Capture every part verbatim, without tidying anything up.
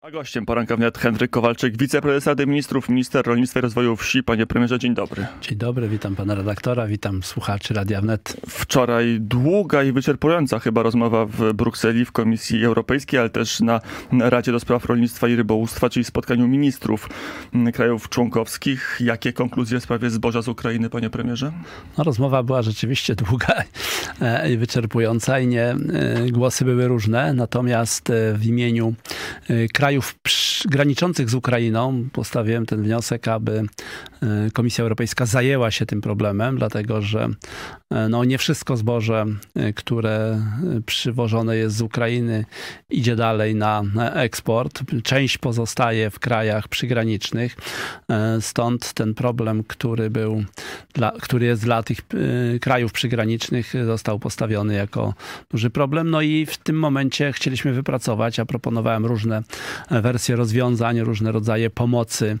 A gościem poranka wnet Henryk Kowalczyk, wiceprezes Rady Ministrów, minister rolnictwa i rozwoju wsi. Panie premierze, dzień dobry. Dzień dobry, witam pana redaktora, witam słuchaczy Radia Wnet. Wczoraj długa i wyczerpująca chyba rozmowa w Brukseli, w Komisji Europejskiej, ale też na Radzie do Spraw Rolnictwa i Rybołówstwa, czyli spotkaniu ministrów krajów członkowskich. Jakie konkluzje w sprawie zboża z Ukrainy, panie premierze? No, rozmowa była rzeczywiście długa i wyczerpująca i nie, głosy były różne, natomiast w imieniu krajów graniczących z Ukrainą postawiłem ten wniosek, aby Komisja Europejska zajęła się tym problemem, dlatego że no, nie wszystko zboże, które przywożone jest z Ukrainy, idzie dalej na eksport. Część pozostaje w krajach przygranicznych. Stąd ten problem, który był, dla, który jest dla tych krajów przygranicznych, został postawiony jako duży problem. No i w tym momencie chcieliśmy wypracować, a proponowałem różne wersje rozwiązań, różne rodzaje pomocy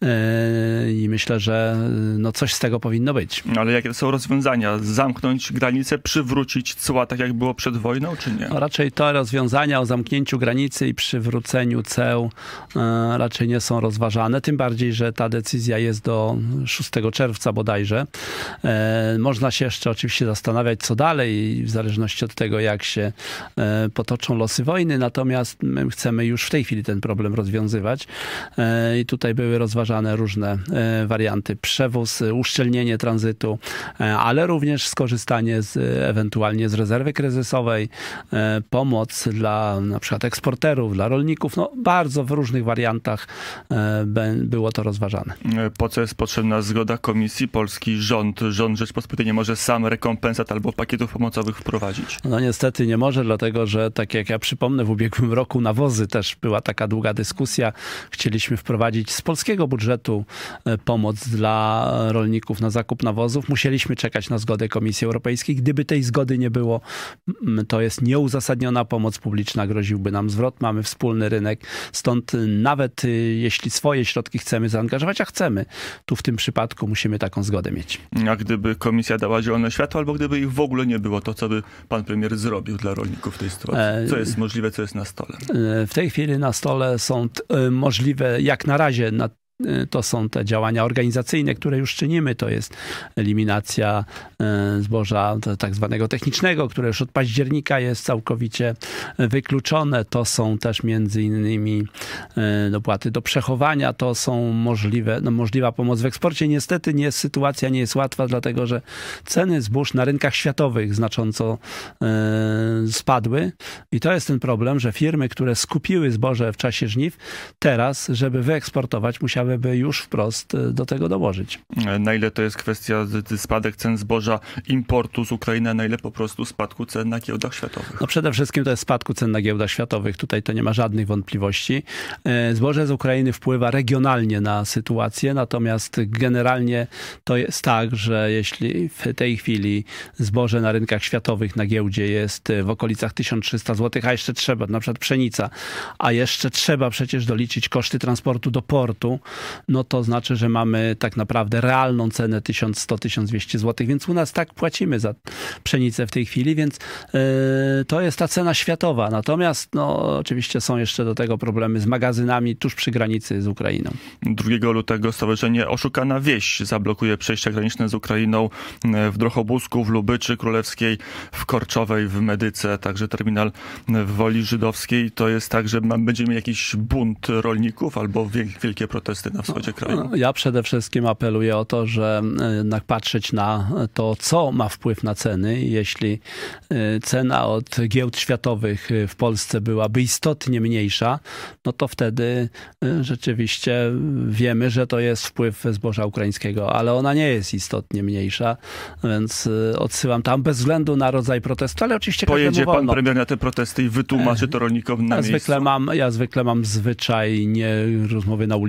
i myślę, że no coś z tego powinno być. Ale jakie to są rozwiązania? Zamknąć granicę, przywrócić cła tak jak było przed wojną, czy nie? No raczej to rozwiązania o zamknięciu granicy i przywróceniu ceł e, raczej nie są rozważane, tym bardziej, że ta decyzja jest do szóstego czerwca bodajże. E, można się jeszcze oczywiście zastanawiać, co dalej, w zależności od tego, jak się e, potoczą losy wojny, natomiast my chcemy już w tej chwili ten problem rozwiązywać e, i tutaj były rozważane różne e, warianty. Przewóz, uszczelnienie tranzytu, e, ale również skorzystanie z, ewentualnie z rezerwy kryzysowej, e, pomoc dla na przykład eksporterów, dla rolników. No, bardzo w różnych wariantach e, było to rozważane. Po co jest potrzebna zgoda Komisji? Polski rząd, rząd Rzeczpospolitej nie może sam rekompensat albo pakietów pomocowych wprowadzić? No niestety nie może, dlatego że tak jak ja przypomnę, w ubiegłym roku nawozy też była taka długa dyskusja. Chcieliśmy wprowadzić z polskiego budżetu pomoc dla rolników na zakup nawozów. Musieliśmy czekać na zgodę Komisji Europejskiej. Gdyby tej zgody nie było, to jest nieuzasadniona pomoc publiczna, groziłby nam zwrot. Mamy wspólny rynek, stąd nawet jeśli swoje środki chcemy zaangażować, a chcemy, tu w tym przypadku musimy taką zgodę mieć. A gdyby Komisja dała zielone światło, albo gdyby ich w ogóle nie było, to co by pan premier zrobił dla rolników w tej sytuacji? Co jest możliwe, co jest na stole? W tej chwili na stole są możliwe, jak na razie, na to są te działania organizacyjne, które już czynimy. To jest eliminacja zboża tak zwanego technicznego, które już od października jest całkowicie wykluczone. To są też między innymi dopłaty do przechowania. To są możliwe, no możliwa pomoc w eksporcie. Niestety nie, sytuacja nie jest łatwa, dlatego że ceny zbóż na rynkach światowych znacząco spadły. I to jest ten problem, że firmy, które skupiły zboże w czasie żniw, teraz, żeby wyeksportować, musiały by już wprost do tego dołożyć. Na ile to jest kwestia spadek cen zboża importu z Ukrainy, a na ile po prostu spadku cen na giełdach światowych? No przede wszystkim to jest spadku cen na giełdach światowych. Tutaj to nie ma żadnych wątpliwości. Zboże z Ukrainy wpływa regionalnie na sytuację, natomiast generalnie to jest tak, że jeśli w tej chwili zboże na rynkach światowych na giełdzie jest w okolicach tysiąc trzysta złotych, a jeszcze trzeba, na przykład pszenica, a jeszcze trzeba przecież doliczyć koszty transportu do portu, no to znaczy, że mamy tak naprawdę realną cenę tysiąc sto do tysiąc dwieście złotych, więc u nas tak płacimy za pszenicę w tej chwili, więc yy, to jest ta cena światowa. Natomiast no, oczywiście są jeszcze do tego problemy z magazynami tuż przy granicy z Ukrainą. drugiego lutego Stowarzyszenie Oszukana Wieś zablokuje przejścia graniczne z Ukrainą w Drochobusku, w Lubyczy Królewskiej, w Korczowej, w Medyce, także terminal w Woli Żydowskiej. To jest tak, że będziemy jakiś bunt rolników albo wielkie protesty na wschodzie kraju? No, ja przede wszystkim apeluję o to, że jednak patrzeć na to, co ma wpływ na ceny. Jeśli cena od giełd światowych w Polsce byłaby istotnie mniejsza, no to wtedy rzeczywiście wiemy, że to jest wpływ zboża ukraińskiego, ale ona nie jest istotnie mniejsza, więc odsyłam tam bez względu na rodzaj protestu, ale oczywiście Pojedzie pan wolno. premier na te protesty i wytłumaczy to rolnikom na ja miejscu? Zwykle mam, ja zwykle mam zwyczaj nie rozmowy na ulicy, tylko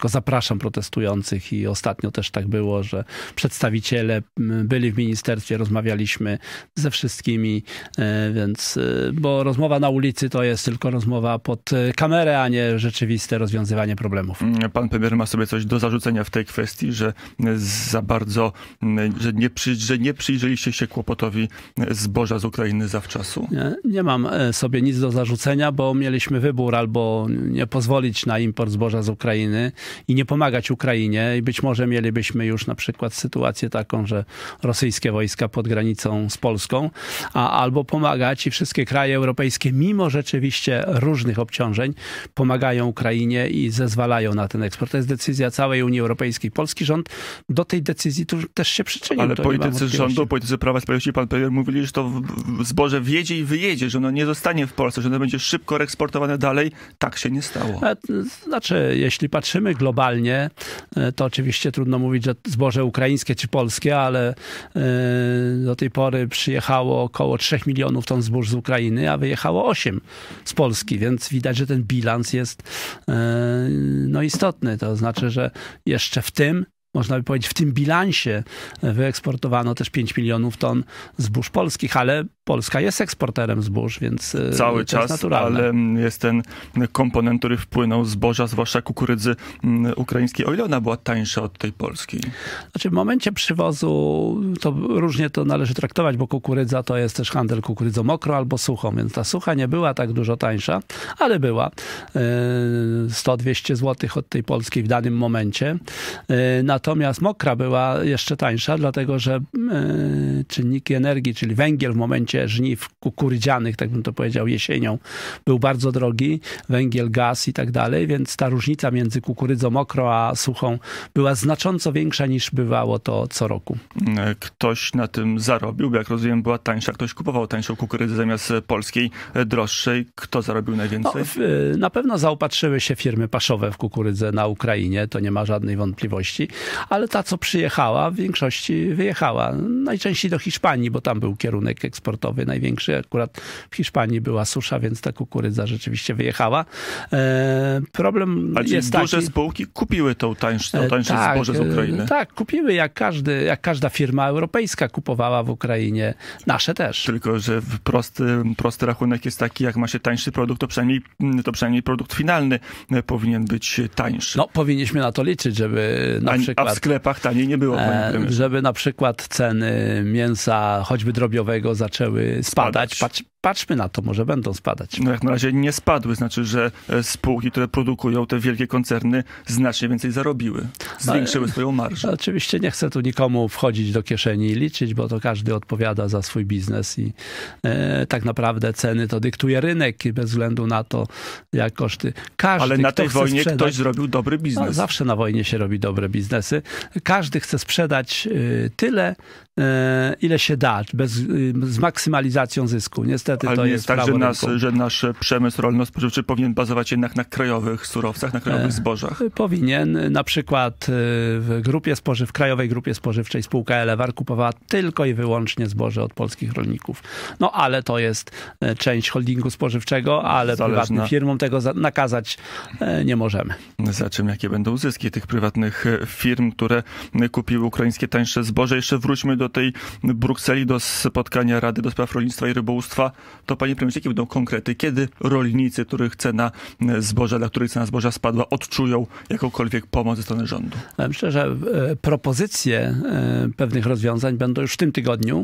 tylko zapraszam protestujących i ostatnio też tak było, że przedstawiciele byli w ministerstwie, rozmawialiśmy ze wszystkimi, więc, bo rozmowa na ulicy to jest tylko rozmowa pod kamerę, a nie rzeczywiste rozwiązywanie problemów. Pan premier ma sobie coś do zarzucenia w tej kwestii, że za bardzo, że nie, przy, że nie przyjrzeliście się kłopotowi zboża z Ukrainy zawczasu? Nie, nie mam sobie nic do zarzucenia, bo mieliśmy wybór albo nie pozwolić na import zboża z Ukrainy i nie pomagać Ukrainie i być może mielibyśmy już na przykład sytuację taką, że rosyjskie wojska pod granicą z Polską, a albo pomagać i wszystkie kraje europejskie, mimo rzeczywiście różnych obciążeń, pomagają Ukrainie i zezwalają na ten eksport. To jest decyzja całej Unii Europejskiej. Polski rząd do tej decyzji tu też się przyczynił. Ale politycy rządu, politycy Prawa i Sprawiedliwości, pan premier mówili, że to zboże wjedzie i wyjedzie, że ono nie zostanie w Polsce, że ono będzie szybko reeksportowane dalej. Tak się nie stało. Znaczy, jeśli patrzymy globalnie, to oczywiście trudno mówić, że zboże ukraińskie czy polskie, ale do tej pory przyjechało około trzech milionów ton zbóż z Ukrainy, a wyjechało osiem z Polski, więc widać, że ten bilans jest no, istotny. To znaczy, że jeszcze w tym, można by powiedzieć, w tym bilansie wyeksportowano też pięć milionów ton zbóż polskich, ale Polska jest eksporterem zbóż, więc cały to czas, jest naturalne. Ale jest ten komponent, który wpłynął z zboża, zwłaszcza kukurydzy ukraińskiej. O ile ona była tańsza od tej polskiej? Znaczy w momencie przywozu to różnie to należy traktować, bo kukurydza to jest też handel kukurydzą mokrą albo suchą, więc ta sucha nie była tak dużo tańsza, ale była sto do dwustu złotych od tej polskiej w danym momencie. Natomiast mokra była jeszcze tańsza, dlatego że czynniki energii, czyli węgiel w momencie żniw kukurydzianych, tak bym to powiedział, jesienią, był bardzo drogi, węgiel, gaz i tak dalej, więc ta różnica między kukurydzą mokrą a suchą była znacząco większa niż bywało to co roku. Ktoś na tym zarobił, bo jak rozumiem była tańsza, ktoś kupował tańszą kukurydzę zamiast polskiej, droższej. Kto zarobił najwięcej? No, w, na pewno zaopatrzyły się firmy paszowe w kukurydzę na Ukrainie, to nie ma żadnej wątpliwości, ale ta, co przyjechała, w większości wyjechała. Najczęściej do Hiszpanii, bo tam był kierunek eksportowy największy. Akurat w Hiszpanii była susza, więc ta kukurydza rzeczywiście wyjechała. E, problem A jest duże taki... spółki kupiły tą tańsze, tą tańsze tak, zboże z Ukrainy? Tak, kupiły jak, każdy, jak każda firma europejska kupowała w Ukrainie. Nasze też. Tylko, że prosty, prosty rachunek jest taki, jak ma się tańszy produkt, to przynajmniej, to przynajmniej produkt finalny powinien być tańszy. No, powinniśmy na to liczyć, żeby na a, przykład... A w sklepach taniej nie było, panie premierze. Żeby na przykład ceny mięsa, choćby drobiowego, zaczęły spadać. spadać. Patrz, patrzmy na to, może będą spadać. No jak na razie nie spadły, znaczy, że spółki, które produkują, te wielkie koncerny, znacznie więcej zarobiły. Zwiększyły Ale, swoją marżę. Oczywiście nie chcę tu nikomu wchodzić do kieszeni i liczyć, bo to każdy odpowiada za swój biznes i e, tak naprawdę ceny to dyktuje rynek bez względu na to, jak koszty. Każdy, Ale na tej wojnie sprzedać, ktoś zrobił dobry biznes. No, zawsze na wojnie się robi dobre biznesy. Każdy chce sprzedać y, tyle, y, ile się da, bez, y, z maksymalizacją zysku. Niestety Ale to nie jest jest tak, że, nas, rynku. że nasz przemysł rolno-spożywczy powinien bazować jednak na krajowych surowcach, na krajowych zbożach? Powinien. Na przykład w grupie spożyw, w Krajowej Grupie Spożywczej spółka Elewar kupowała tylko i wyłącznie zboże od polskich rolników. No ale to jest część holdingu spożywczego, ale Zależna. prywatnym firmom tego nakazać nie możemy. Za czym jakie będą zyski tych prywatnych firm, które kupiły ukraińskie tańsze zboże? Jeszcze wróćmy do tej Brukseli, do spotkania Rady do Spraw Rolnictwa i Rybołówstwa. To panie premierze, jakie będą konkrety? Kiedy rolnicy, których cena zboża, dla których cena zboża spadła, odczują jakąkolwiek pomoc ze strony rządu? Myślę, że propozycje pewnych rozwiązań będą już w tym tygodniu,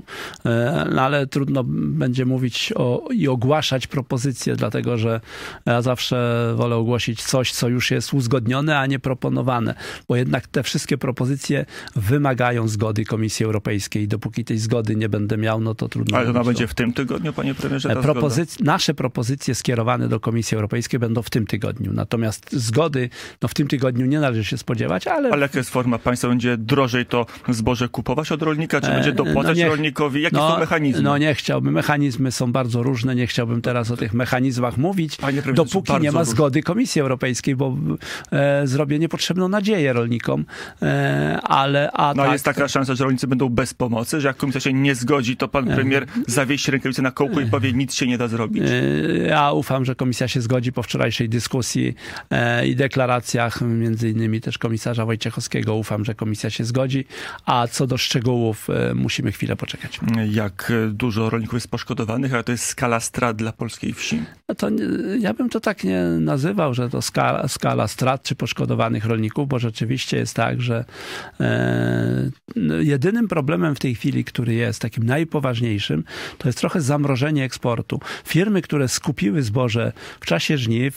no ale trudno będzie mówić o, i ogłaszać propozycje, dlatego że ja zawsze wolę ogłosić coś, co już jest uzgodnione, a nie proponowane, bo jednak te wszystkie propozycje wymagają zgody Komisji Europejskiej i dopóki tej zgody nie będę miał, no to trudno. Ale to ona będzie w tym tygodniu, panie premierze, ta Propozyc- Nasze propozycje skierowane do Komisji Europejskiej będą w tym tygodniu, natomiast zgody no w tym tygodniu nie należy się spodziewać, ale... Ale jaka jest forma? Państwo będzie drożej to zboże kupować od rolnika, czy będzie dopłacać no nie, rolnikowi? Jakie no, są mechanizmy? No nie chciałbym. Mechanizmy są bardzo różne, nie chciałbym teraz o tych mechanizmach mówić, dopóki nie ma różne. zgody Komisji Europejskiej, bo e, zrobię niepotrzebną nadzieję rolnikom, e, ale... A no tak, jest taka szansa, że rolnicy będą bez pomocy, że jak komisja się nie zgodzi, to pan premier zawiesi rękawice na kołku i powie, nic się nie da zrobić? Ja ufam, że komisja się zgodzi po wczorajszej dyskusji i deklaracjach, między innymi też komisarza Wojciechowskiego. Ufam, że komisja się zgodzi, a co do szczegółów musimy chwilę poczekać. Jak dużo rolników jest poszkodowanych, a to jest skala strat dla polskiej wsi? No to ja bym to tak nie nazywał, że to skala, skala strat czy poszkodowanych rolników, bo rzeczywiście jest tak, że e, jedynym problemem w tej chwili, który jest takim najpoważniejszym, to jest trochę zamrożenie eksportu. Firmy, które skupiły zboże w czasie żniw,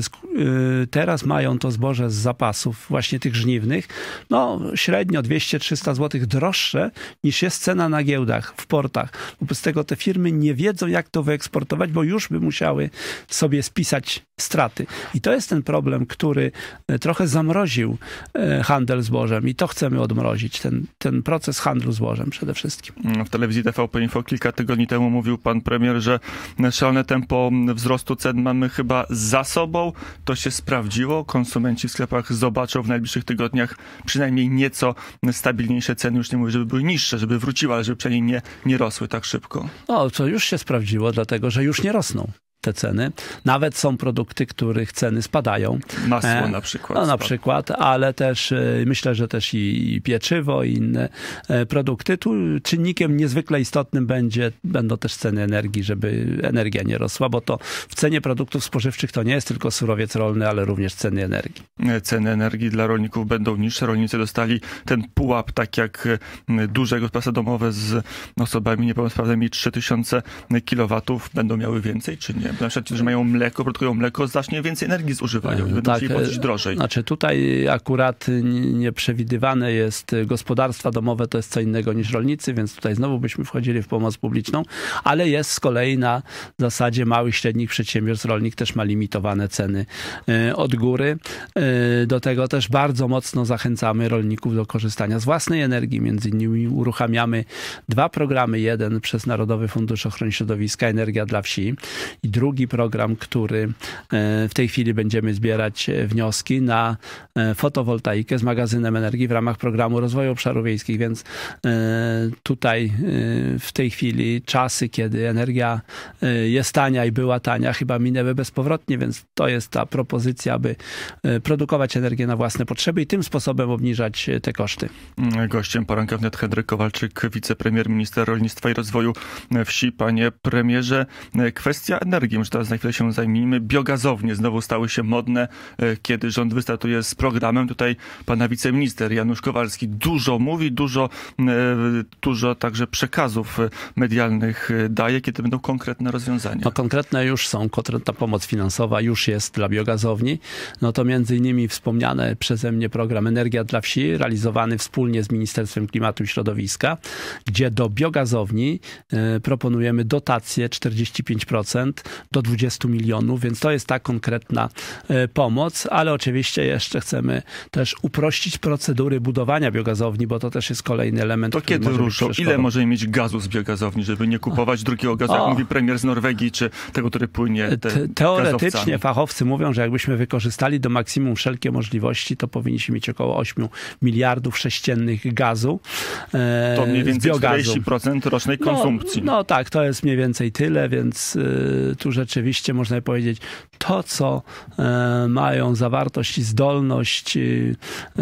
teraz mają to zboże z zapasów właśnie tych żniwnych, no średnio dwieście trzysta złotych droższe niż jest cena na giełdach, w portach. Wobec tego te firmy nie wiedzą, jak to wyeksportować, bo już by musiały sobie spisać straty. I to jest ten problem, który trochę zamroził handel zbożem i to chcemy odmrozić, ten, ten proces handlu zbożem przede wszystkim. W telewizji T V P Info kilka tygodni temu mówił pan premier, że szalone tempo wzrostu cen mamy chyba za sobą. To się sprawdziło. Konsumenci w sklepach zobaczą w najbliższych tygodniach przynajmniej nieco stabilniejsze ceny. Już nie mówię, żeby były niższe, żeby wróciły, ale żeby przynajmniej nie, nie rosły tak szybko. No, to już się sprawdziło, dlatego że już nie rosną te ceny. Nawet są produkty, których ceny spadają. Masło e, na przykład. No na przykład, ale też myślę, że też i pieczywo i inne produkty. Tu czynnikiem niezwykle istotnym będzie, będą też ceny energii, żeby energia nie rosła, bo to w cenie produktów spożywczych to nie jest tylko surowiec rolny, ale również ceny energii. Ceny energii dla rolników będą niższe. Rolnicy dostali ten pułap, tak jak duże gospodarstwa domowe z osobami niepełnosprawnymi trzy tysiące kilowatów będą miały więcej, czy nie? Na przykład ci, którzy mają mleko, produkują mleko, znacznie więcej energii zużywają i będą tak, musieli płacić drożej. Znaczy tutaj akurat nieprzewidywane jest gospodarstwa domowe, to jest co innego niż rolnicy, więc tutaj znowu byśmy wchodzili w pomoc publiczną, ale jest z kolei na zasadzie małych, średnich przedsiębiorstw. Rolnik też ma limitowane ceny od góry. Do tego też bardzo mocno zachęcamy rolników do korzystania z własnej energii. Między innymi uruchamiamy dwa programy. Jeden przez Narodowy Fundusz Ochrony Środowiska, Energia dla Wsi, i drugi program, który w tej chwili będziemy zbierać wnioski na fotowoltaikę z magazynem energii w ramach Programu Rozwoju Obszarów Wiejskich, więc tutaj w tej chwili czasy, kiedy energia jest tania i była tania, chyba minęły bezpowrotnie, więc to jest ta propozycja, aby produkować energię na własne potrzeby i tym sposobem obniżać te koszty. Gościem poranka wnet Henryk Kowalczyk, wicepremier, minister rolnictwa i rozwoju wsi. Panie premierze, kwestia energii, może teraz na chwilę się zajmijmy. Biogazownie znowu stały się modne, kiedy rząd wystartuje z programem. Tutaj pana wiceminister Janusz Kowalski dużo mówi, dużo, dużo także przekazów medialnych daje, kiedy będą konkretne rozwiązania. No konkretne już są, konkretna pomoc finansowa już jest dla biogazowni. No to między innymi wspomniany przeze mnie program Energia dla Wsi, realizowany wspólnie z Ministerstwem Klimatu i Środowiska, gdzie do biogazowni y, proponujemy dotację czterdzieści pięć procent do dwudziestu milionów, więc to jest ta konkretna y, pomoc, ale oczywiście jeszcze chcemy też uprościć procedury budowania biogazowni, bo to też jest kolejny element, to który kiedy może ruszą? Ile możemy mieć gazu z biogazowni, żeby nie kupować drugiego gazu, jak o. mówi premier z Norwegii, czy tego, który płynie te Teoretycznie gazowcami? Fachowcy mówią, że jakbyśmy wykorzystali do maksimum wszelkie możliwości, to powinniśmy mieć około ośmiu miliardów sześciennych gazu. E, to mniej więcej biogazu. czterdzieści procent rocznej konsumpcji. No, no tak, to jest mniej więcej tyle, więc y, tu rzeczywiście można powiedzieć, to co y, mają zawartość i zdolność, y, y,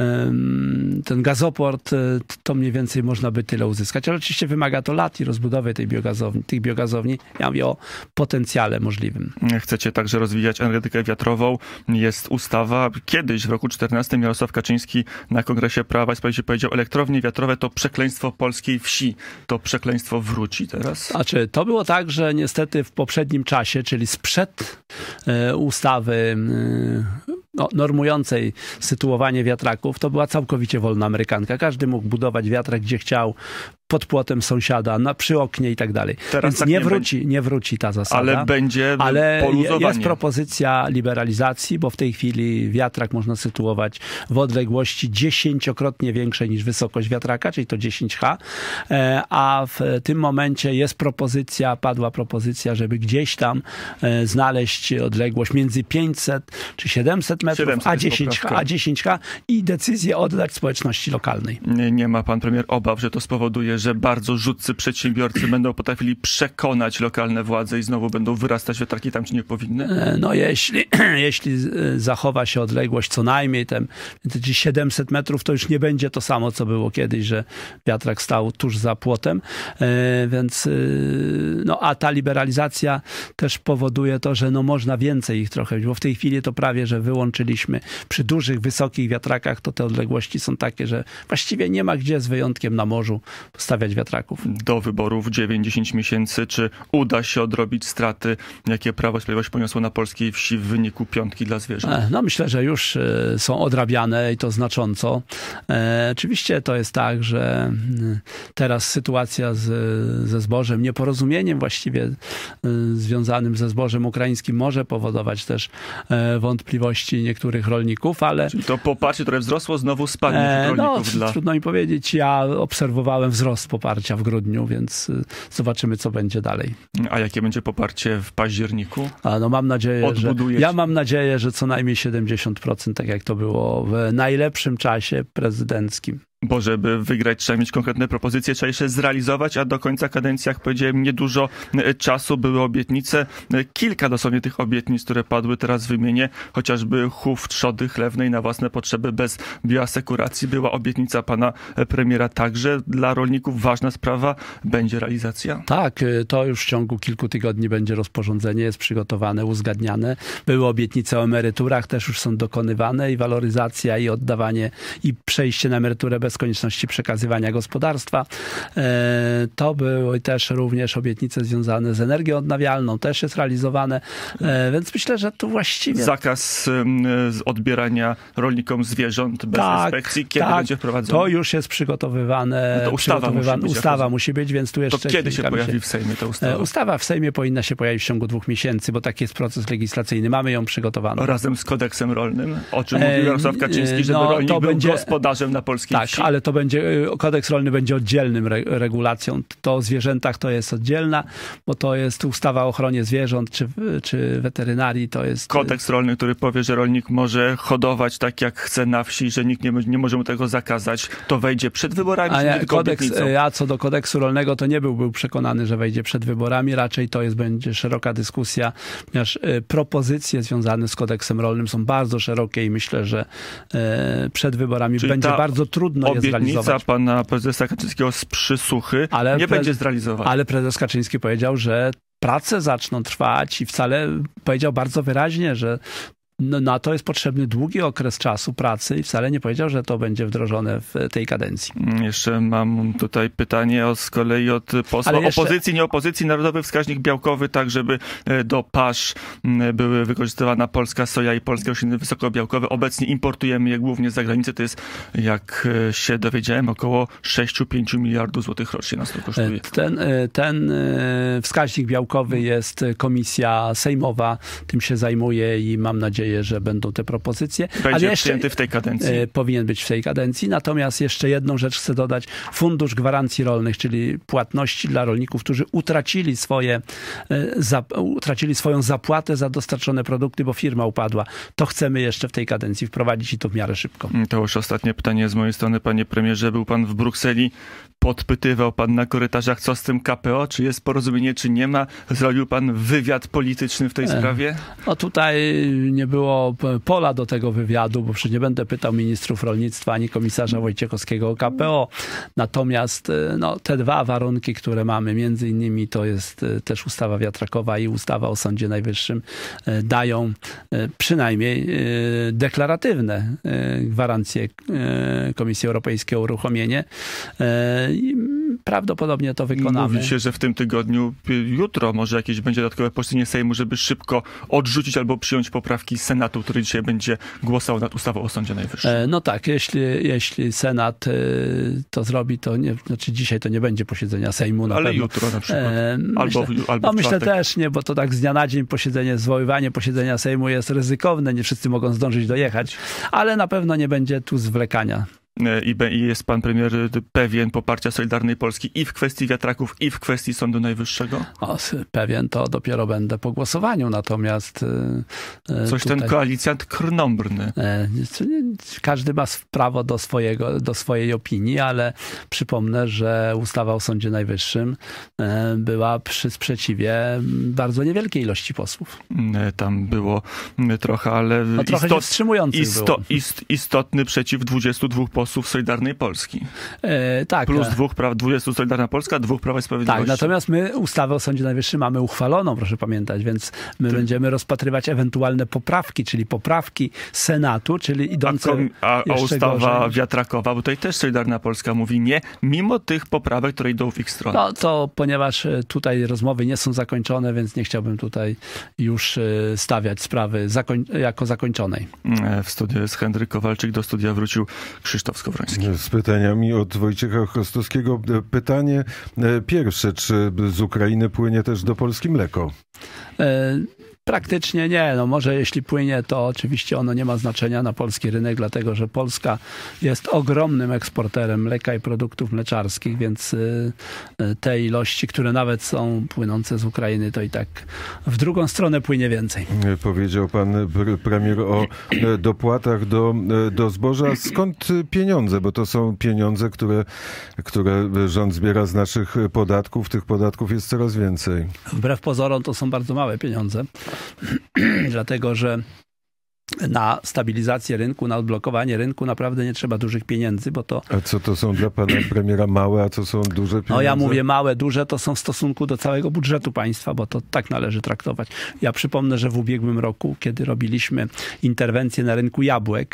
ten gazoport, y, to mniej więcej można by tyle uzyskać. Ale oczywiście wymaga to lat i rozbudowy tej biogazowni, tych biogazowni. Ja mówię o potencjale możliwym. Chcecie także rozwijać energetykę wiatrową. Jest ustawa. Kiedyś w roku czternastym Jarosław Kaczyński na Kongresie Prawa i Sprawiedliwości powiedział, elektrownie wiatrowe to przekleństwo polskiej wsi. To przekleństwo wróci teraz? Znaczy, to było tak, że niestety w poprzednim czasie, czyli sprzed e, ustawy e, no, normującej sytuowanie wiatraków, to była całkowicie wolna amerykanka. Każdy mógł budować wiatrak gdzie chciał, pod płotem sąsiada, na, przy oknie i tak dalej. Teraz Więc tak nie, nie, wróci, nie wróci ta zasada. Ale będzie ale poluzowanie. Jest propozycja liberalizacji, bo w tej chwili wiatrak można sytuować w odległości dziesięciokrotnie większej niż wysokość wiatraka, czyli to dziesięć H, a w tym momencie jest propozycja, padła propozycja, żeby gdzieś tam znaleźć odległość między pięćset czy siedemset metrów, siedemset a dziesięć H, a dziesięć H i decyzję oddać społeczności lokalnej. Nie, nie ma pan premier obaw, że to spowoduje, premierze, że bardzo rzutcy przedsiębiorcy będą potrafili przekonać lokalne władze i znowu będą wyrastać wiatraki tam, czy nie powinny? No jeśli, jeśli zachowa się odległość co najmniej tam siedemset metrów, to już nie będzie to samo, co było kiedyś, że wiatrak stał tuż za płotem, więc no a ta liberalizacja też powoduje to, że no można więcej ich trochę, bo w tej chwili to prawie, że wyłączyliśmy przy dużych, wysokich wiatrakach, to te odległości są takie, że właściwie nie ma gdzie z wyjątkiem na morzu postawiać wiatraków. Do wyborów dziewięć do dziesięciu miesięcy. Czy uda się odrobić straty, jakie Prawo i Sprawiedliwość poniosło na polskiej wsi w wyniku piątki dla zwierząt? No myślę, że już są odrabiane i to znacząco. E, oczywiście to jest tak, że teraz sytuacja z, ze zbożem, nieporozumieniem właściwie e, związanym ze zbożem ukraińskim może powodować też e, wątpliwości niektórych rolników, ale... Czyli to poparcie, które wzrosło, znowu spadnie e, rolników no, dla... Trudno mi powiedzieć. Ja obserwowałem wzrost poparcia w grudniu, więc zobaczymy, co będzie dalej. A jakie będzie poparcie w październiku? A no mam nadzieję, że... Odbudujecie? Ja mam nadzieję, że co najmniej siedemdziesiąt procent, tak jak to było w najlepszym czasie prezydenckim. Bo żeby wygrać, trzeba mieć konkretne propozycje, trzeba jeszcze zrealizować, a do końca kadencji, jak powiedziałem, niedużo czasu. Były obietnice, kilka dosłownie tych obietnic, które padły, teraz wymienię, chociażby chów trzody chlewnej na własne potrzeby bez bioasekuracji. Była obietnica pana premiera także. Dla rolników ważna sprawa, będzie realizacja? Tak, to już w ciągu kilku tygodni będzie rozporządzenie, jest przygotowane, uzgadniane. Były obietnice o emeryturach, też już są dokonywane i waloryzacja, i oddawanie, i przejście na emeryturę bez konieczności przekazywania gospodarstwa. To były też również obietnice związane z energią odnawialną, też jest realizowane, więc myślę, że tu właściwie... Zakaz odbierania rolnikom zwierząt bez tak, inspekcji, kiedy tak, będzie wprowadzony? To już jest przygotowywane. No to ustawa, przygotowywane. musi być, ustawa musi być, więc tu jeszcze... To kiedy się pojawi się... w Sejmie ta ustawa? Ustawa w Sejmie powinna się pojawić w ciągu dwóch miesięcy, bo taki jest proces legislacyjny. Mamy ją przygotowaną. Razem z kodeksem rolnym, o czym mówił Jarosław Kaczyński, żeby no, rolnik to był będzie... gospodarzem na polskiej tak, wsi. ale to będzie, kodeks rolny będzie oddzielnym re, regulacją. To o zwierzętach to jest oddzielna, bo to jest ustawa o ochronie zwierząt czy, czy weterynarii, to jest... Kodeks rolny, który powie, że rolnik może hodować tak jak chce na wsi, że nikt nie, nie może mu tego zakazać, to wejdzie przed wyborami, a czy ja, tylko kodeks, obietnicą? Ja co do kodeksu rolnego to nie byłbym przekonany, że wejdzie przed wyborami, raczej to jest, będzie szeroka dyskusja, ponieważ y, propozycje związane z kodeksem rolnym są bardzo szerokie i myślę, że y, przed wyborami Czyli będzie bardzo trudno je zrealizować. Obietnica pana prezesa Kaczyńskiego z przysłuchy ale nie pre... będzie zrealizowana. Ale prezes Kaczyński powiedział, że prace zaczną trwać i wcale powiedział bardzo wyraźnie, że no, na to jest potrzebny długi okres czasu pracy i wcale nie powiedział, że to będzie wdrożone w tej kadencji. Jeszcze mam tutaj pytanie o, z kolei od posła jeszcze... opozycji, nie opozycji. Narodowy wskaźnik białkowy, tak żeby do pasz były wykorzystywana polska soja i polskie rośliny wysokobiałkowe. Obecnie importujemy je głównie z zagranicy. To jest, jak się dowiedziałem, około sześć do pięciu miliardów złotych rocznie nas to kosztuje. Ten, ten wskaźnik białkowy jest komisja sejmowa, tym się zajmuje i mam nadzieję, że będą te propozycje. Będzie ale jeszcze przyjęty w tej kadencji. Powinien być w tej kadencji. Natomiast jeszcze jedną rzecz chcę dodać. Fundusz Gwarancji Rolnych, czyli płatności dla rolników, którzy utracili swoje, za, utracili swoją zapłatę za dostarczone produkty, bo firma upadła. To chcemy jeszcze w tej kadencji wprowadzić i to w miarę szybko. To już ostatnie pytanie z mojej strony, panie premierze. Był pan w Brukseli, podpytywał pan na korytarzach, co z tym K P O, czy jest porozumienie, czy nie ma. Zrobił pan wywiad polityczny w tej sprawie? No tutaj nie było pola do tego wywiadu, bo przecież nie będę pytał ministrów rolnictwa ani komisarza Wojciechowskiego o K P O. Natomiast no, te dwa warunki, które mamy, między innymi to jest też ustawa wiatrakowa i ustawa o Sądzie Najwyższym, dają przynajmniej deklaratywne gwarancje Komisji Europejskiej o uruchomienie. I prawdopodobnie to wykonamy. Mówi się, że w tym tygodniu, jutro może jakieś będzie dodatkowe posiedzenie Sejmu, żeby szybko odrzucić albo przyjąć poprawki Senatu, który dzisiaj będzie głosował nad ustawą o Sądzie Najwyższym. No tak, jeśli, jeśli Senat to zrobi, to nie, znaczy dzisiaj to nie będzie posiedzenia Sejmu. Na Ale pewno. jutro na przykład. Albo, myślę, albo no myślę też nie, bo to tak z dnia na dzień posiedzenie, zwoływanie posiedzenia Sejmu jest ryzykowne, nie wszyscy mogą zdążyć dojechać, ale na pewno nie będzie tu zwlekania. I, I jest pan premier pewien poparcia Solidarnej Polski i w kwestii wiatraków, i w kwestii Sądu Najwyższego? O, pewien to dopiero będę po głosowaniu, natomiast... Coś tutaj, ten koalicjant krnąbrny. Każdy ma prawo do, swojego, do swojej opinii, ale przypomnę, że ustawa o Sądzie Najwyższym była przy sprzeciwie bardzo niewielkiej ilości posłów. Tam było trochę, ale no, trochę istot, wstrzymujących isto, było. Ist, istotny przeciw dwudziestu dwóch posłów Solidarnej Polski. E, tak. Plus dwóch praw, dwudziestu Solidarna Polska, dwóch Prawa i Sprawiedliwości. Tak, natomiast my ustawę o Sądzie Najwyższym mamy uchwaloną, proszę pamiętać, więc my Ty... będziemy rozpatrywać ewentualne poprawki, czyli poprawki Senatu, czyli idące A, a, a ustawa gorzej. wiatrakowa, bo tutaj też Solidarna Polska mówi nie, mimo tych poprawek, które idą w ich stronę. No to ponieważ tutaj rozmowy nie są zakończone, więc nie chciałbym tutaj już stawiać sprawy zakoń- jako zakończonej. W studiu jest Henryk Kowalczyk, do studia wrócił Krzysztof Skowroński. Z pytaniami od Wojciecha Chostowskiego. Pytanie pierwsze, czy z Ukrainy płynie też do Polski mleko? E- Praktycznie nie. No może jeśli płynie, to oczywiście ono nie ma znaczenia na polski rynek, dlatego że Polska jest ogromnym eksporterem mleka i produktów mleczarskich, więc te ilości, które nawet są płynące z Ukrainy, to i tak w drugą stronę płynie więcej. Powiedział pan premier o dopłatach do, do zboża. Skąd pieniądze? Bo to są pieniądze, które, które rząd zbiera z naszych podatków. Tych podatków jest coraz więcej. Wbrew pozorom to są bardzo małe pieniądze. Dlatego, że na stabilizację rynku, na odblokowanie rynku naprawdę nie trzeba dużych pieniędzy, bo to... A co to są dla pana premiera małe, a co są duże pieniądze? No ja mówię małe, duże to są w stosunku do całego budżetu państwa, bo to tak należy traktować. Ja przypomnę, że w ubiegłym roku, kiedy robiliśmy interwencję na rynku jabłek,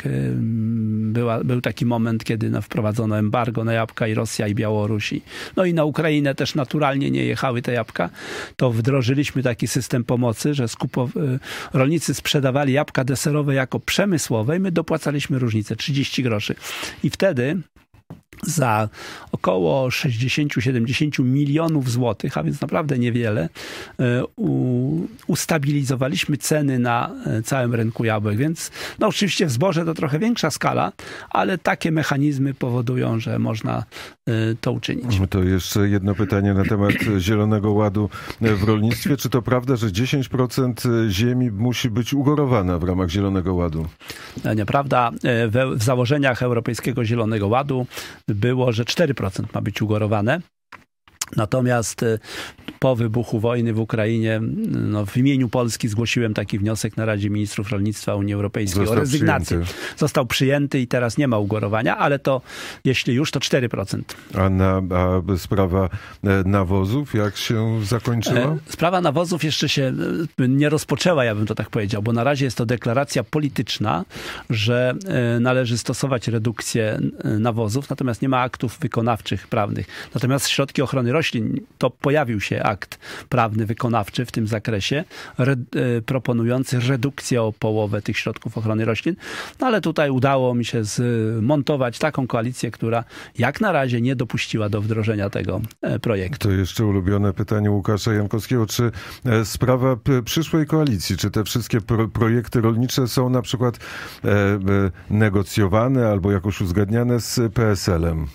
była, był taki moment, kiedy no, wprowadzono embargo na jabłka i Rosja, i Białoruś. No i na Ukrainę też naturalnie nie jechały te jabłka. To wdrożyliśmy taki system pomocy, że skupo- rolnicy sprzedawali jabłka deserowe jako przemysłowe i my dopłacaliśmy różnicę, trzydzieści groszy. I wtedy za około sześćdziesiąt do siedemdziesięciu milionów złotych, a więc naprawdę niewiele, u, ustabilizowaliśmy ceny na całym rynku jabłek. Więc no oczywiście w zboże to trochę większa skala, ale takie mechanizmy powodują, że można to uczynić. To jeszcze jedno pytanie na temat Zielonego Ładu w rolnictwie. Czy to prawda, że dziesięć procent ziemi musi być ugorowana w ramach Zielonego Ładu? Nieprawda. W, w założeniach Europejskiego Zielonego Ładu było, że cztery procent ma być ugorowane. Natomiast po wybuchu wojny w Ukrainie no, w imieniu Polski zgłosiłem taki wniosek na Radzie Ministrów Rolnictwa Unii Europejskiej Został o rezygnacji. Przyjęty. Został przyjęty i teraz nie ma ugorowania, ale to jeśli już, to cztery procent. A, na, a sprawa nawozów jak się zakończyła? Sprawa nawozów jeszcze się nie rozpoczęła, ja bym to tak powiedział, bo na razie jest to deklaracja polityczna, że należy stosować redukcję nawozów, natomiast nie ma aktów wykonawczych prawnych. Natomiast środki ochrony roślin, to pojawił się akt prawny wykonawczy w tym zakresie, re, proponujący redukcję o połowę tych środków ochrony roślin, no ale tutaj udało mi się zmontować taką koalicję, która jak na razie nie dopuściła do wdrożenia tego projektu. To jeszcze ulubione pytanie Łukasza Jankowskiego, czy sprawa przyszłej koalicji, czy te wszystkie pro, projekty rolnicze są na przykład e, e, negocjowane albo jakoś uzgadniane z P S L-em?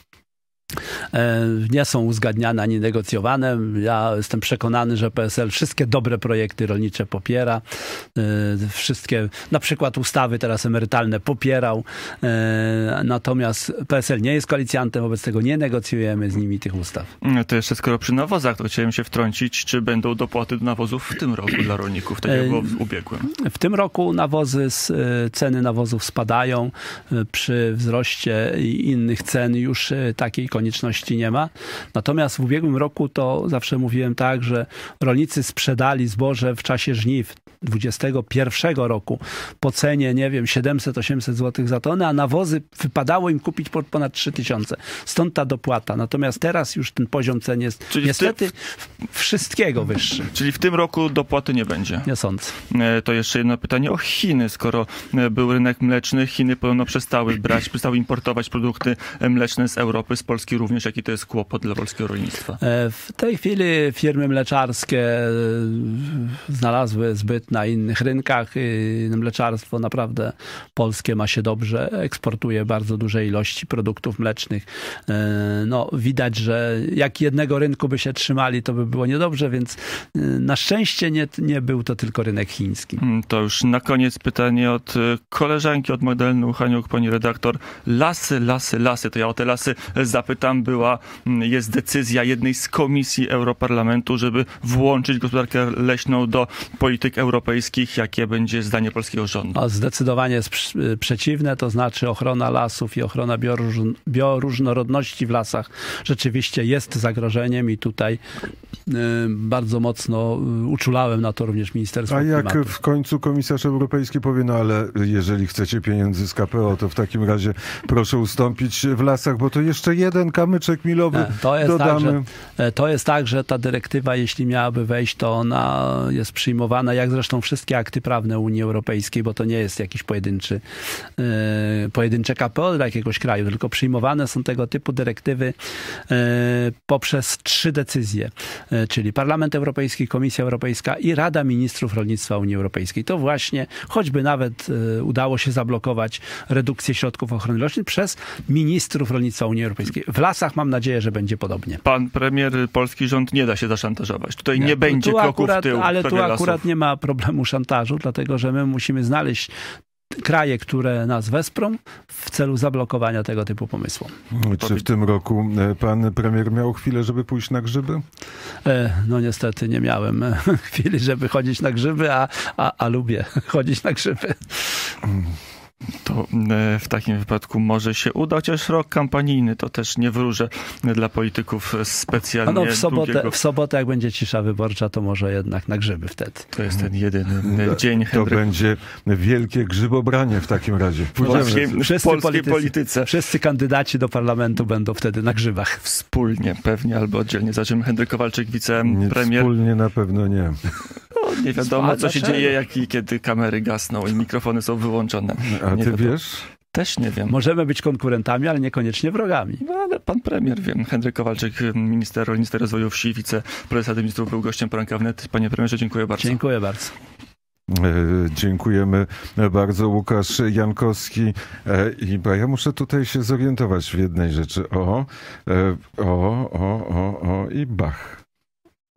Nie są uzgadniane ani negocjowane. Ja jestem przekonany, że P S L wszystkie dobre projekty rolnicze popiera. Wszystkie, na przykład ustawy teraz emerytalne popierał. Natomiast P S L nie jest koalicjantem, wobec tego nie negocjujemy z nimi tych ustaw. To jeszcze skoro przy nawozach, to chciałem się wtrącić, czy będą dopłaty do nawozów w tym roku dla rolników, tak jak było w ubiegłym? W tym roku nawozy, ceny nawozów spadają. Przy wzroście innych cen już takiej konieczności nie ma. Natomiast w ubiegłym roku to zawsze mówiłem tak, że rolnicy sprzedali zboże w czasie żniw dwudziestego pierwszego roku po cenie, nie wiem, siedemset osiemset złotych za tonę, a nawozy wypadało im kupić po ponad trzy tysiące. Stąd ta dopłata. Natomiast teraz już ten poziom cen jest Czyli niestety ty... wszystkiego wyższy. Czyli w tym roku dopłaty nie będzie? Nie sądzę. To jeszcze jedno pytanie o Chiny. Skoro był rynek mleczny, Chiny podobno przestały brać, przestały importować produkty mleczne z Europy, z Polski również. jaki to jest kłopot dla polskiego rolnictwa? W tej chwili firmy mleczarskie znalazły zbyt na innych rynkach. Mleczarstwo naprawdę polskie ma się dobrze, eksportuje bardzo duże ilości produktów mlecznych. No, widać, że jak jednego rynku by się trzymali, to by było niedobrze, więc na szczęście nie, nie był to tylko rynek chiński. To już na koniec pytanie od koleżanki, od Magdaleny Uchaniuk, pani redaktor. Lasy, lasy, lasy. To ja o te lasy zapytam. Była, jest decyzja jednej z komisji Europarlamentu, żeby włączyć gospodarkę leśną do polityk europejskich. Jakie będzie zdanie polskiego rządu? A zdecydowanie jest przeciwne, to znaczy ochrona lasów i ochrona bioróżn- bioróżnorodności w lasach rzeczywiście jest zagrożeniem i tutaj y, bardzo mocno uczulałem na to również Ministerstwo A jak Klimatu. w końcu komisarz europejski powie, no ale jeżeli chcecie pieniędzy z K P O, to w takim razie proszę ustąpić w lasach, bo to jeszcze jeden kamyczek milowy to jest dodamy. Tak, że, to jest tak, że ta dyrektywa, jeśli miałaby wejść, to ona jest przyjmowana, jak zresztą wszystkie akty prawne Unii Europejskiej, bo to nie jest jakiś pojedynczy, yy, pojedyncze K P O dla jakiegoś kraju, tylko przyjmowane są tego typu dyrektywy yy, poprzez trzy decyzje, yy, czyli Parlament Europejski, Komisja Europejska i Rada Ministrów Rolnictwa Unii Europejskiej. To właśnie, choćby nawet yy, udało się zablokować redukcję środków ochrony roślin przez ministrów rolnictwa Unii Europejskiej. W lasach mam nadzieję, że będzie podobnie. Pan premier, polski rząd nie da się zaszantażować. Tutaj nie, nie będzie tu kroków akurat, w tył. Ale tu akurat lasów. nie ma problemu szantażu, dlatego że my musimy znaleźć kraje, które nas wesprą w celu zablokowania tego typu pomysłu. Czy w tym roku pan premier miał chwilę, żeby pójść na grzyby? No niestety nie miałem chwili, żeby chodzić na grzyby, a, a, a lubię chodzić na grzyby. To w takim wypadku może się uda, chociaż rok kampanijny to też nie wróżę dla polityków specjalnie no, w, sobotę, długiego. w sobotę, jak będzie cisza wyborcza, to może jednak na grzyby wtedy. To jest ten jedyny dzień. To Henryk. będzie wielkie grzybobranie w takim razie. W polskiej, Wszyscy w polskiej politycy, polityce. Wszyscy kandydaci do parlamentu będą wtedy na grzybach. Wspólnie, pewnie, albo oddzielnie. Zaczniemy. Henryk Kowalczyk, Nie, wicepremier. wspólnie na pewno nie. No, nie wiadomo, A co się dlaczego? dzieje, jak i kiedy kamery gasną i mikrofony są wyłączone. A Nie ty wiadomo. wiesz? Też nie wiem. Możemy być konkurentami, ale niekoniecznie wrogami. No, ale pan premier, wiem. Henryk Kowalczyk, minister rolnictwa i rozwoju wsi, wiceprezes Rady Ministrów, był gościem poranka wnet. Panie premierze, dziękuję bardzo. Dziękuję bardzo. E, Dziękujemy bardzo. Łukasz Jankowski. E, I bo ja muszę tutaj się zorientować w jednej rzeczy. O, e, o, o, o, o i bach.